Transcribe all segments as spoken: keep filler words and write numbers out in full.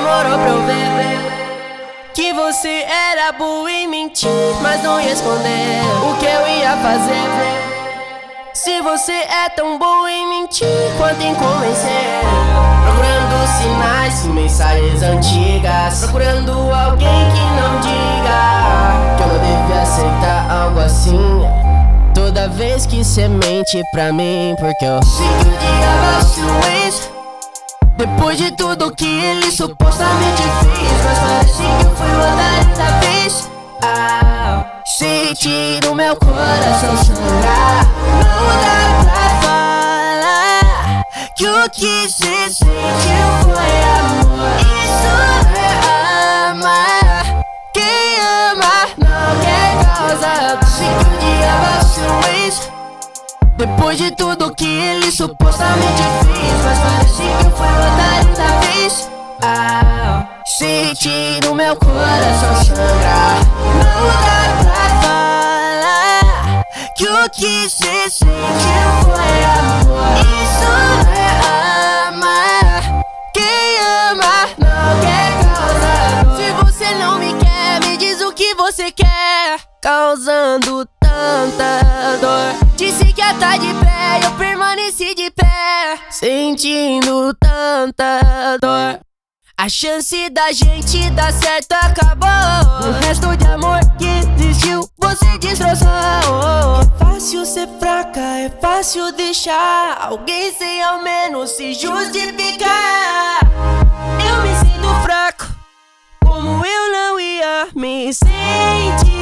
demorou pra eu ver que você era boa em mentir, mas não ia esconder o que eu ia fazer. Se você é tão boa em mentir quanto em convencer, procurando sinais e mensagens antigas, procurando alguém que não diga que eu não devia aceitar algo assim. Toda vez que cê mente pra mim, porque eu sei que o dia vai ser isso. Depois de tudo que ele supostamente fez, mas parece que eu fui outra dessa vez. Ah, sentir o meu coração sangrar, não dá pra falar que o que cê sentiu foi amor. Isso é amar. Quem ama não quer causa. Sei que o dia vai ser um ex. Depois de tudo que ele supostamente fez, mas parece que eu fui outra dessa vez. Ah, sentir o meu coração sangrar, não dá pra falar que o que cê sentiu foi amor. Isso é amar. Quem ama não quer causa. Se você não me quer, me diz o que você quer, causando tanta dor. Disse que ia tá de pé, eu permaneci de pé, sentindo tanta dor. A chance da gente dar certo acabou. O resto de amor que existiu, você destroçou. É fácil ser fraca, é fácil deixar alguém sem ao menos se justificar. Eu me sinto fraco, como eu não ia me sentir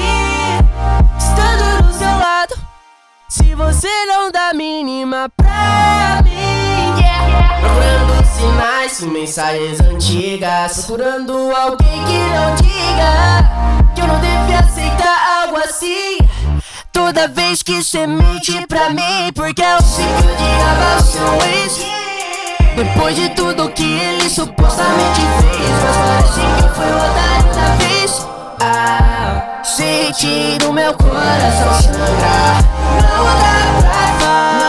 estando do seu lado, se você não dá mínima pra mim, yeah. Procurando sinais e mensagens antigas, procurando alguém que não diga que eu não devia aceitar algo assim. Toda vez que cê mente pra mim, porque eu sei que o dia vai ser um ex. Depois de tudo que ele supostamente fez, mas parece que eu fui outra dessa vez. Ah, sentir o meu coração sangrar, não dá pra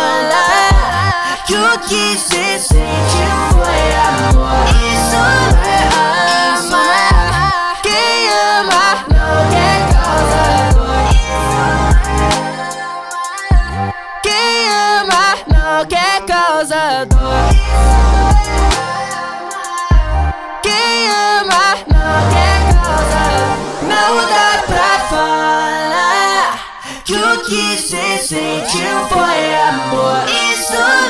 falar que o que cê sentiu foi amor. Isso é amar. Quem ama não quer causar dor. Quem ama não quer causar dor. Quem ama não quer causar. Não dá pra falar que o que cê sentiu foi amor. Isso